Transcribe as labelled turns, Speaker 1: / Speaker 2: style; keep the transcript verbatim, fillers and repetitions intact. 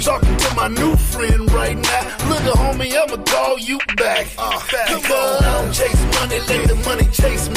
Speaker 1: Talking to my new friend right now. Look, homie, I'ma call you back. Uh, Come on, I don't chase money, let the money chase